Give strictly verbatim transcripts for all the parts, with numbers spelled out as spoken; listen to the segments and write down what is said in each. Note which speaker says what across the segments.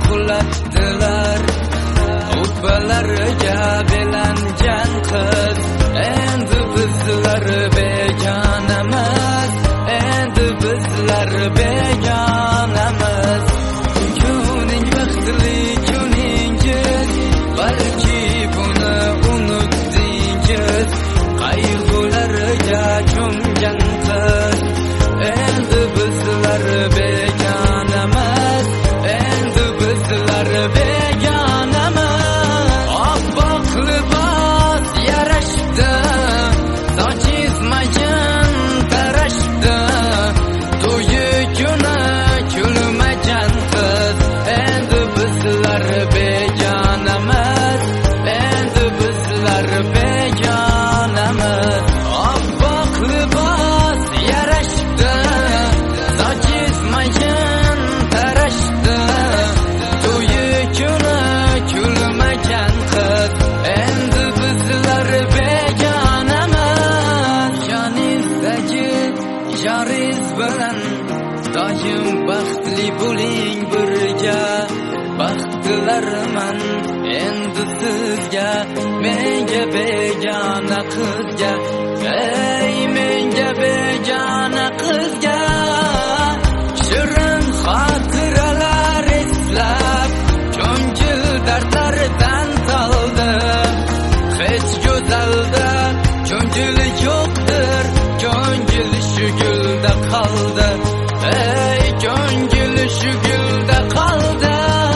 Speaker 1: uxladilar. Upalariga belangan qiz, endi bizlar begonamiz, endi bizlar begonamiz. Kuning baxtli kuningiz, balki buni unutdingiz. Qayg'ularga cho'mgan qiz, endi bizlar begonamiz, endi bizlar begonamiz. Oppoq libos yarashdi, sochingiz mayin tarashdi. To'yi kuni kulmagan qiz, endi bizlar begonamiz, endi bizlar begonamiz. Oppoq libos yarashdi, sochingiz mayin tarashdi. To'yi kuni kulmagan qiz, endi bizlar begonamiz. Joningizdagi yoringiz bilan doim baxtli bo'ling birga. Baxt tilarman endi sizga, menga begona qizga. Ey menga begona qizga. Shirin xotiralar eslab, ko'ngil dardlaridan toldi. Hech go'zalda ko'ngil yo'qdir, ko'ngil shu gulda qoldi. Ey ko'ngil shu gulda qoldi.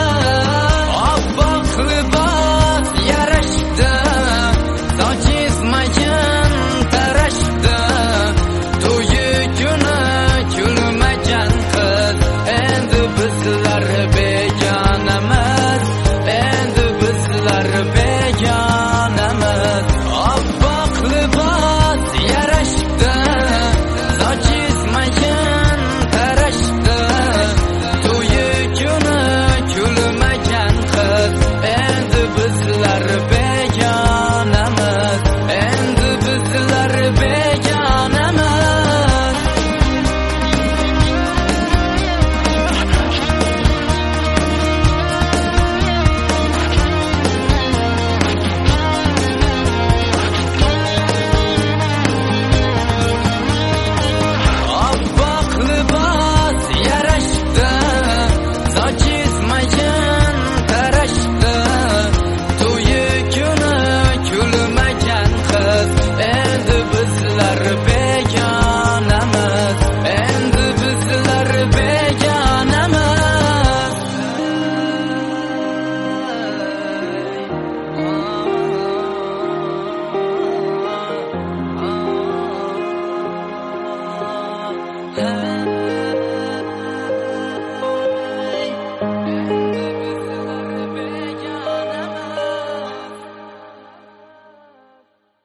Speaker 1: Oppoq libos yarashdi, sochingiz mayin tarashdi. To'yi kuni kulmagan qiz, endi bizlar begonamiz, endi bizlar begonamiz. Oppoq libos yarashdi, sochingiz mayin tarashdi. To'yi kuni kulmagan qiz, endi bizlar begonamiz, endi bizlar begonamiz. Oppoq libos yarashdi, sochingiz mayin tarashdi. To'yi kuni kulmagan qiz, endi bizlar begonamiz, endi bizlar begonamiz. Ah, ah, ah.